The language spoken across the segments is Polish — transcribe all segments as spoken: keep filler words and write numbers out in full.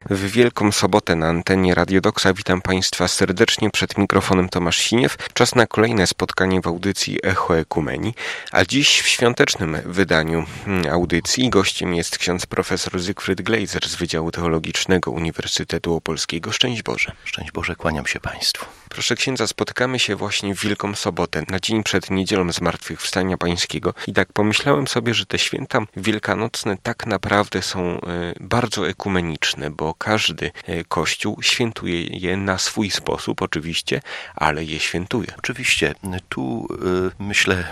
W Wielką Sobotę na antenie Radio Doksa witam Państwa serdecznie, przed mikrofonem Tomasz Siniew. Czas na kolejne spotkanie w audycji Echo Ekumenii, a dziś w świątecznym wydaniu audycji gościem jest ksiądz profesor Zygfryd Glejzer z Wydziału Teologicznego Uniwersytetu Opolskiego. Szczęść Boże. Szczęść Boże, kłaniam się Państwu. Proszę księdza, spotykamy się właśnie w Wielką Sobotę, na dzień przed Niedzielą Zmartwychwstania Pańskiego. I tak pomyślałem sobie, że te święta wielkanocne tak naprawdę są bardzo ekumeniczne, bo każdy kościół świętuje je na swój sposób, oczywiście, ale je świętuje. Oczywiście, tu myślę,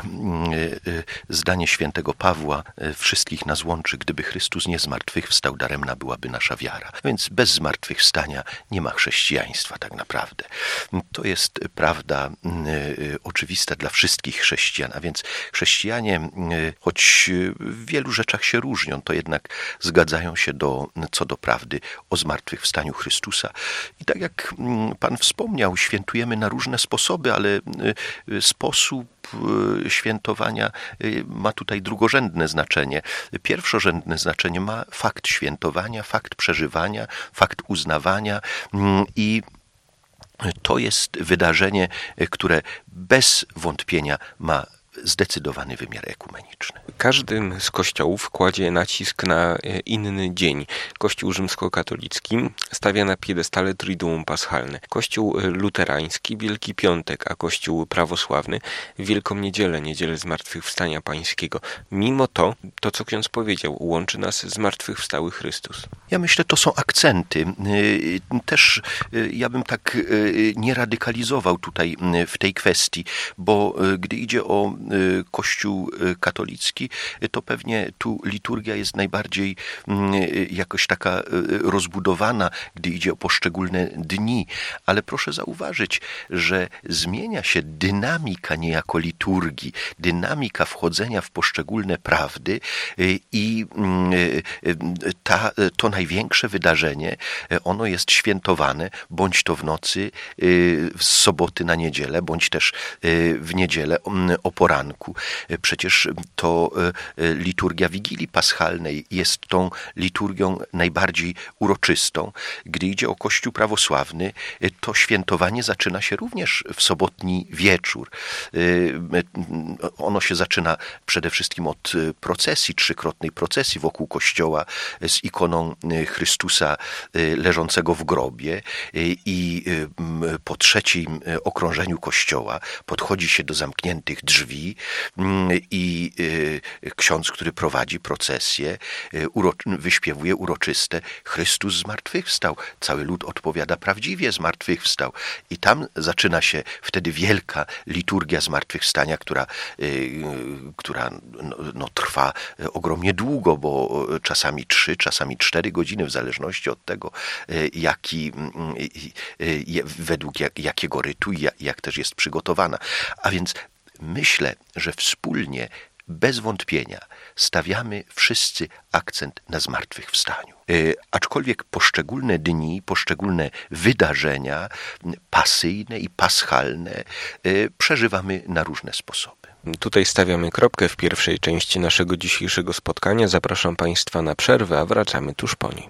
zdanie świętego Pawła wszystkich nas łączy. Gdyby Chrystus nie zmartwychwstał, daremna byłaby nasza wiara. Więc bez zmartwychwstania nie ma chrześcijaństwa tak naprawdę. To jest prawda oczywista dla wszystkich chrześcijan, a więc chrześcijanie, choć w wielu rzeczach się różnią, to jednak zgadzają się do, co do prawdy o zmartwychwstaniu Chrystusa. I tak jak Pan wspomniał, świętujemy na różne sposoby, ale sposób świętowania ma tutaj drugorzędne znaczenie. Pierwszorzędne znaczenie ma fakt świętowania, fakt przeżywania, fakt uznawania i to jest wydarzenie, które bez wątpienia ma zdecydowany wymiar ekumeniczny. Każdy z kościołów kładzie nacisk na inny dzień. Kościół rzymskokatolicki stawia na piedestale Triduum Paschalne. Kościół luterański Wielki Piątek, a Kościół prawosławny Wielką Niedzielę, Niedzielę Zmartwychwstania Pańskiego. Mimo to, to co ksiądz powiedział, łączy nas zmartwychwstały Chrystus. Ja myślę, to są akcenty. Też ja bym tak nie radykalizował tutaj w tej kwestii, bo gdy idzie o Kościół katolicki, to pewnie tu liturgia jest najbardziej jakoś taka rozbudowana, gdy idzie o poszczególne dni. Ale proszę zauważyć, że zmienia się dynamika niejako liturgii, dynamika wchodzenia w poszczególne prawdy i ta, to największe wydarzenie, ono jest świętowane bądź to w nocy, z soboty na niedzielę, bądź też w niedzielę o poranku. Przecież to liturgia Wigilii Paschalnej jest tą liturgią najbardziej uroczystą. Gdy idzie o Kościół prawosławny, to świętowanie zaczyna się również w sobotni wieczór. Ono się zaczyna przede wszystkim od procesji, trzykrotnej procesji wokół kościoła z ikoną Chrystusa leżącego w grobie i po trzecim okrążeniu kościoła podchodzi się do zamkniętych drzwi i ksiądz, który prowadzi procesję, wyśpiewuje uroczyste Chrystus zmartwychwstał. Cały lud odpowiada prawdziwie zmartwychwstał. I tam zaczyna się wtedy wielka liturgia zmartwychwstania, która, która no, no, trwa ogromnie długo, bo czasami trzy, czasami cztery godziny, w zależności od tego, jaki, według jak, jakiego rytu i jak, jak też jest przygotowana. A więc myślę, że wspólnie, bez wątpienia, stawiamy wszyscy akcent na zmartwychwstaniu. E, aczkolwiek poszczególne dni, poszczególne wydarzenia pasyjne i paschalne e, przeżywamy na różne sposoby. Tutaj stawiamy kropkę w pierwszej części naszego dzisiejszego spotkania. Zapraszam Państwa na przerwę, a wracamy tuż po niej.